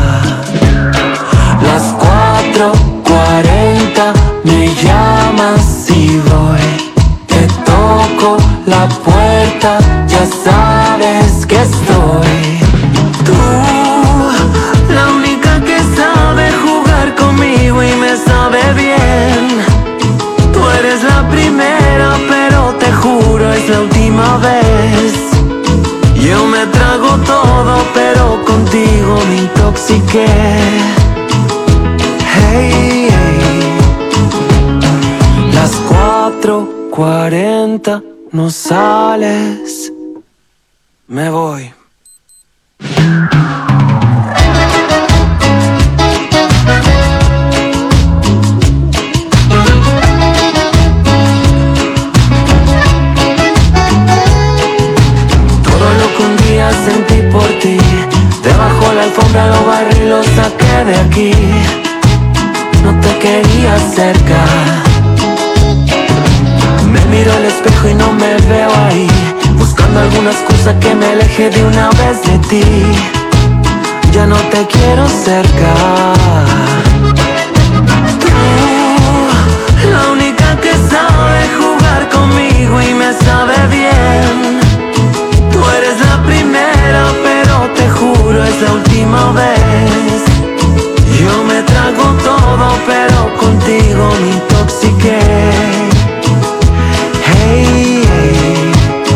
Las cuatro cuarenta me llamas y voy. Te toco la puerta, ya sabes que estoy. Tú, la única que sabe jugar conmigo y me sabe bien. Tú eres la primera, pero te juro es la última vez. Yo me trago todo, pero contigo me intoxiqué. Hey, hey. Las cuatro cuarenta no sales, me voy. Sentí por ti, debajo la alfombra lo barrí y lo saqué de aquí. No te quería cerca, me miro al espejo y no me veo ahí, buscando alguna excusa que me aleje de una vez de ti. Ya no te quiero cerca. Tú, la única que sabe jugar conmigo y me sabe bien. Tú eres la primera, pero te juro es la última vez. Yo me trago todo, pero contigo me intoxiqué. Hey, hey.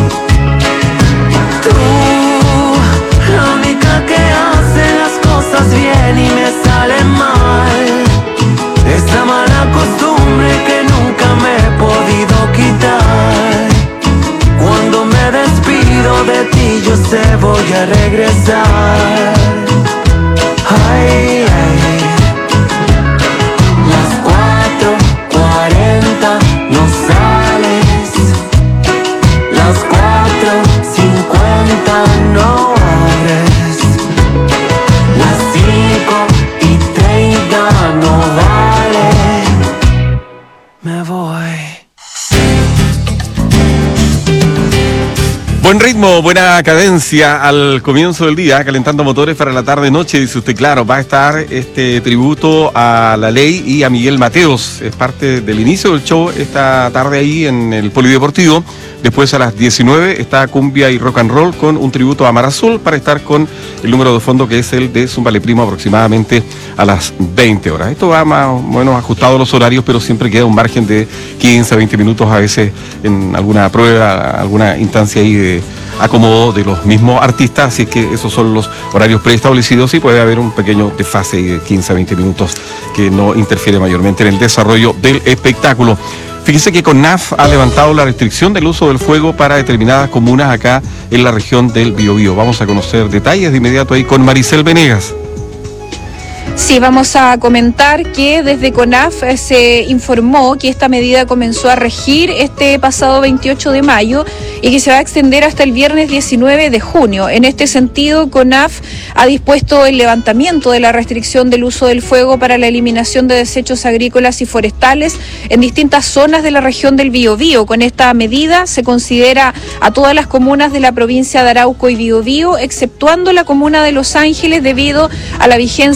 Tú, la única que hace las cosas bien y me sale mal. Esa mala costumbre que nunca me he podido quitar. Cuando me despido de ti yo sé voy a regresar. Ay, ay. Las cuatro cuarenta no sales. Las cuatro cincuenta no abres. Las cinco y treinta no vale. Me voy. Buen ritmo, buena cadencia al comienzo del día, calentando motores para la tarde-noche. Dice usted, claro, va a estar este tributo a La Ley y a Miguel Mateos. Es parte del inicio del show esta tarde ahí en el Polideportivo. Después a las diecinueve está Cumbia y Rock and Roll con un tributo a Mar Azul para estar con el número de fondo que es el de Zúmbale Primo aproximadamente a las veinte horas. Esto va más o menos ajustado a los horarios, pero siempre queda un margen de quince a veinte minutos a veces en alguna prueba, alguna instancia ahí de acomodo de los mismos artistas, así que esos son los horarios preestablecidos y puede haber un pequeño desfase de quince a veinte minutos que no interfiere mayormente en el desarrollo del espectáculo. Fíjese que CONAF ha levantado la restricción del uso del fuego para determinadas comunas acá en la región del Biobío. Vamos a conocer detalles de inmediato ahí con Maricel Venegas. Sí, vamos a comentar que desde CONAF se informó que esta medida comenzó a regir este pasado veintiocho de mayo y que se va a extender hasta el viernes diecinueve de junio. En este sentido, CONAF ha dispuesto el levantamiento de la restricción del uso del fuego para la eliminación de desechos agrícolas y forestales en distintas zonas de la región del Biobío. Con esta medida se considera a todas las comunas de la provincia de Arauco y Biobío, exceptuando la comuna de Los Ángeles debido a la vigencia del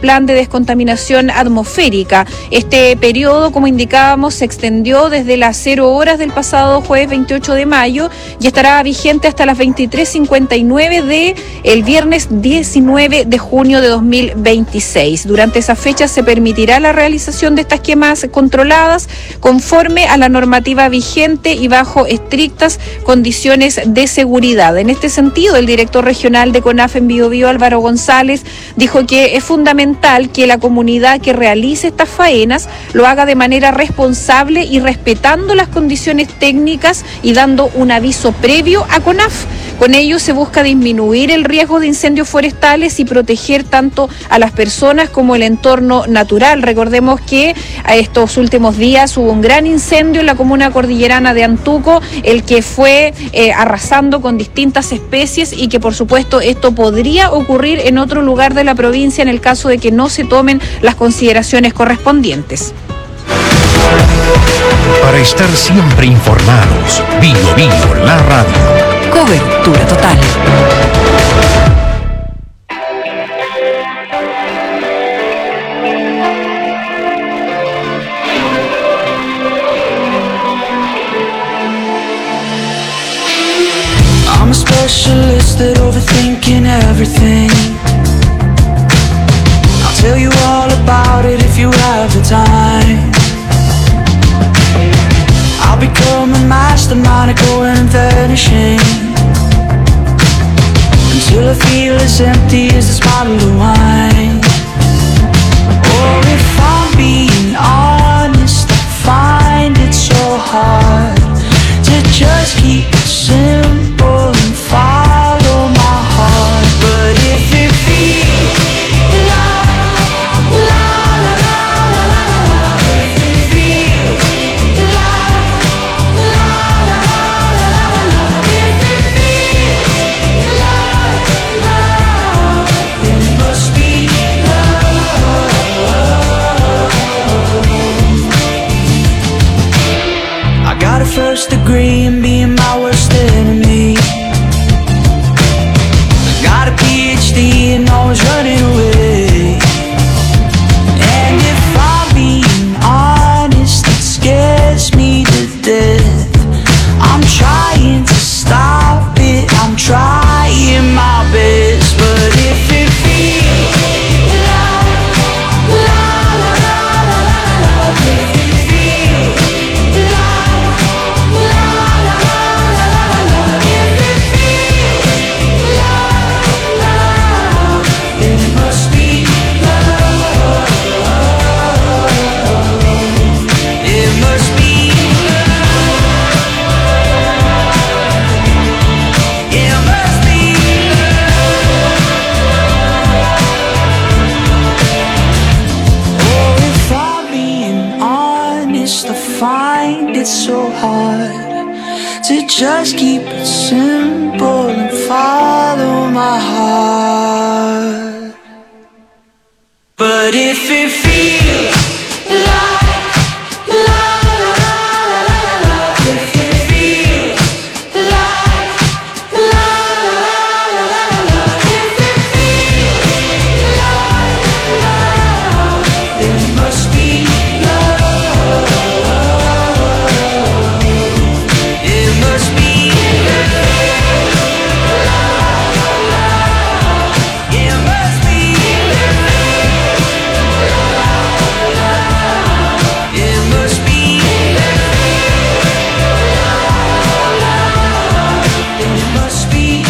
plan de descontaminación atmosférica. Este periodo, como indicábamos, se extendió desde las cero horas del pasado jueves veintiocho de mayo y estará vigente hasta las veintitrés cincuenta y nueve de el viernes diecinueve de junio de dos mil veintiséis. Durante esa fecha se permitirá la realización de estas quemas controladas conforme a la normativa vigente y bajo estrictas condiciones de seguridad. En este sentido, el director regional de CONAF en Biobío, Álvaro González, dijo que es fundamental que la comunidad que realice estas faenas lo haga de manera responsable y respetando las condiciones técnicas y dando un aviso previo a CONAF. Con ello se busca disminuir el riesgo de incendios forestales y proteger tanto a las personas como el entorno natural. Recordemos que a estos últimos días hubo un gran incendio en la comuna cordillerana de Antuco, el que fue eh, arrasando con distintas especies y que por supuesto esto podría ocurrir en otro lugar de la provincia en el caso de que no se tomen las consideraciones correspondientes. Para estar siempre informados, Bio Bio, la radio. Cobertura total. I'm a specialist at overthinking everything. I'll tell you all about it if you have the time. I'll become a mastermind of going and vanishing until I feel as empty as this bottle of wine. Or if I'm being honest, I find it so hard to just keep it simple and follow my heart. But if it feels la la la la la la, if it feels la la la la la, if it feels la la, it must be love. I got a first degree in being my worst enemy. I got a P H D and always running away. And if I'm being honest, it scares me to death. I'm trying to stop it, I'm trying my best. But if it feels la la la la la la, if it feels la la la la la, if it feels la la, it must be love. It must be love. It must be love. Oh, if I'm being honest, I find it so hard to just keep it simple and follow my heart. But if it feels like la la la la la, if it feels like la la la la la, if it feels like love, it must be love. It must be love. It must be it must be it must be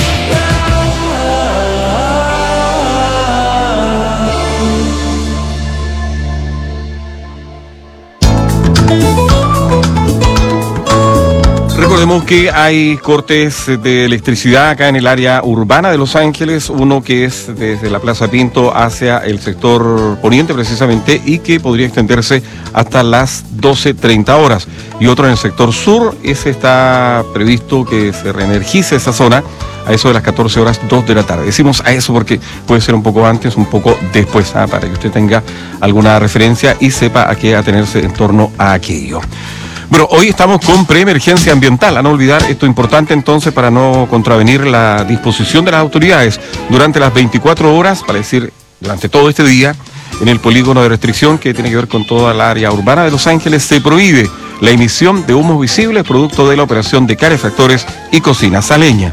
Recordemos que hay cortes de electricidad acá en el área urbana de Los Ángeles, uno que es desde la Plaza Pinto hacia el sector poniente precisamente y que podría extenderse hasta las doce treinta horas, y otro en el sector sur. Ese está previsto que se reenergice esa zona a eso de las catorce horas, dos de la tarde. Decimos a eso porque puede ser un poco antes, un poco después, ¿ah? Para que usted tenga alguna referencia y sepa a qué atenerse en torno a aquello. Bueno, hoy estamos con preemergencia ambiental, a no olvidar esto importante entonces para no contravenir la disposición de las autoridades durante las veinticuatro horas, para decir, durante todo este día, en el polígono de restricción que tiene que ver con toda la área urbana de Los Ángeles. Se prohíbe la emisión de humos visibles producto de la operación de calefactores y cocinas a leña.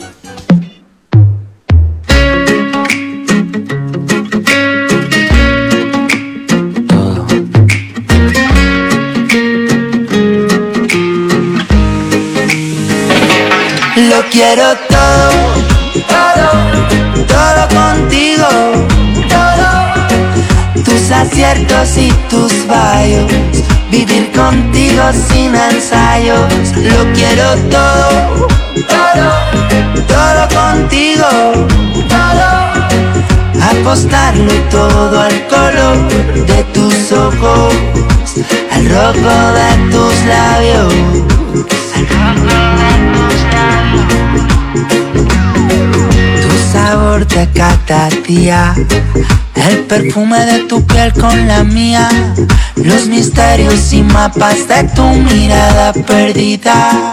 Lo quiero todo, todo, todo contigo, todo, tus aciertos y tus fallos, vivir contigo sin ensayos. Lo quiero todo, todo, todo contigo, todo, apostarlo todo al color de tus ojos, al rojo de tus labios, al rojo de tus labios. Tu sabor de cada día, el perfume de tu piel con la mía, los misterios y mapas de tu mirada perdida,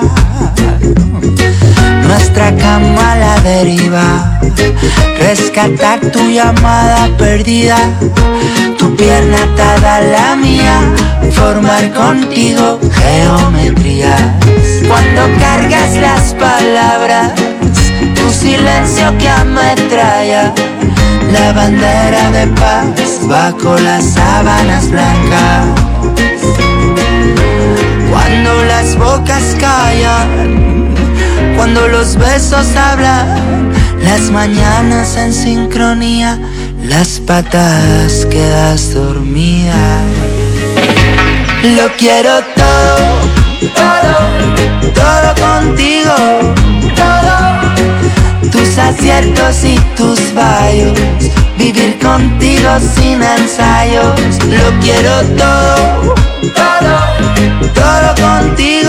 nuestra cama a la deriva, rescatar tu llamada perdida, tu pierna atada a la mía, formar contigo geometrías. Cuando cargas las palabras, tu silencio que ametralla, la bandera de paz bajo las sábanas blancas. Cuando las bocas callan, cuando los besos hablan, las mañanas en sincronía, las patas quedas dormida. Lo quiero todo, todo, todo contigo, todo, tus aciertos y tus fallos, vivir contigo sin ensayos. Lo quiero todo, todo, todo contigo,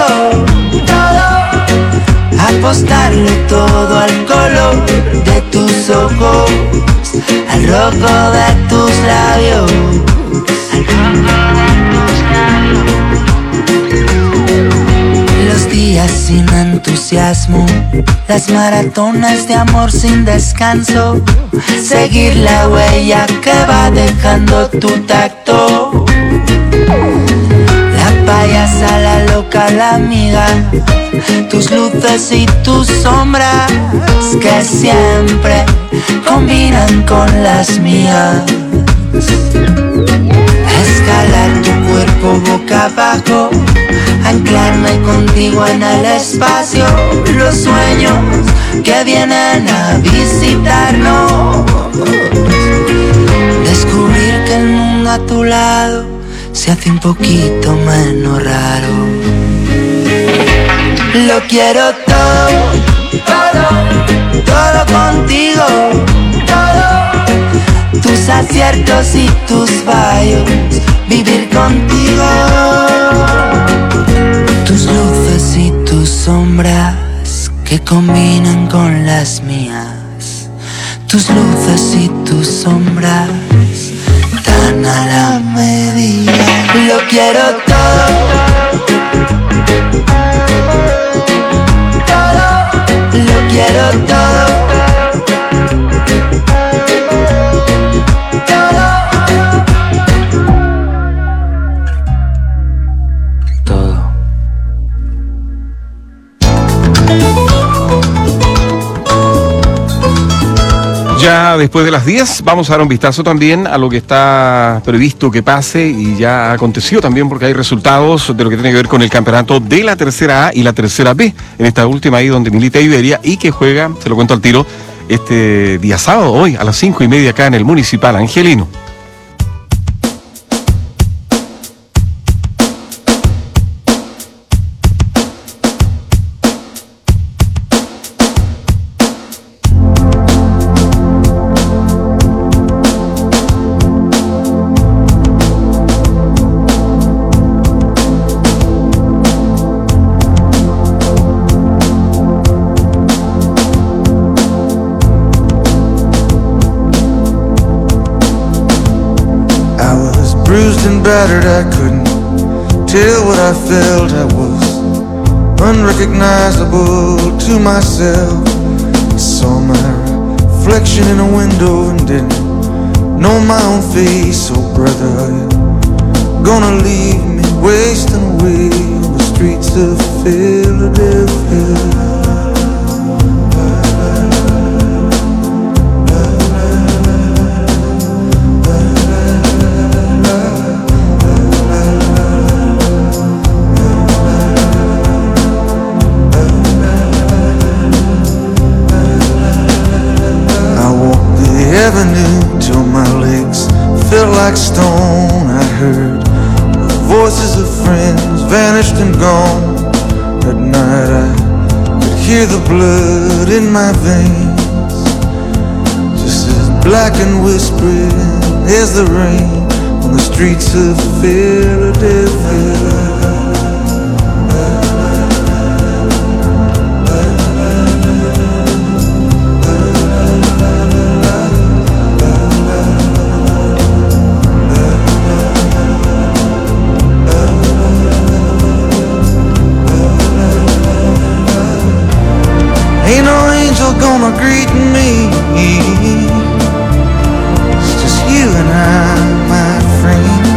todo, apostarlo todo al color de tus ojos, al rojo de tus labios, al rojo de tus labios. Los días sin entusiasmo, las maratonas de amor sin descanso, seguir la huella que va dejando tu tacto. La payasa, la loca, la amiga, tus luces y tus sombras que siempre combinan con las mías. Escalar tu cuerpo boca abajo, anclarme contigo en el espacio, los sueños que vienen a visitarnos, descubrir que el mundo a tu lado se hace un poquito menos raro. Lo quiero todo, todo, todo contigo, todo, tus aciertos y tus fallos, vivir contigo, tus luces y tus sombras que combinan con las mías, tus luces y tus sombras tan a la medida. Lo quiero todo, todo, lo quiero todo. Ya después de las diez vamos a dar un vistazo también a lo que está previsto que pase y ya aconteció también, porque hay resultados de lo que tiene que ver con el campeonato de la tercera A y la tercera B, en esta última ahí donde milita Iberia y que juega, se lo cuento al tiro, este día sábado, hoy a las cinco y media acá en el Municipal Angelino. bruised and battered, I couldn't tell what I felt. I was unrecognizable to myself. I saw my reflection in a window and didn't know my own face, oh brother, are you gonna leave me wasting away on the streets of Philadelphia? Avenue till my legs felt like stone. I heard the voices of friends vanished and gone. At night I could hear the blood in my veins, just as black and whispering as the rain on the streets of Philadelphia. Ain't no angel gonna greet me. It's just you and I, my friend.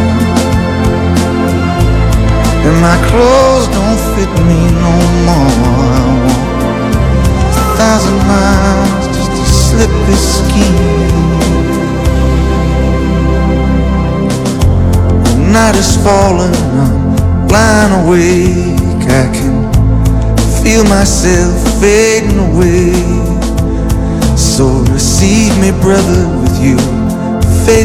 And my clothes don't fit me no more. I walk a thousand miles just to slip this skin. The night is falling, I'm lying awake. I can feel myself fading away. So receive me, brother, with you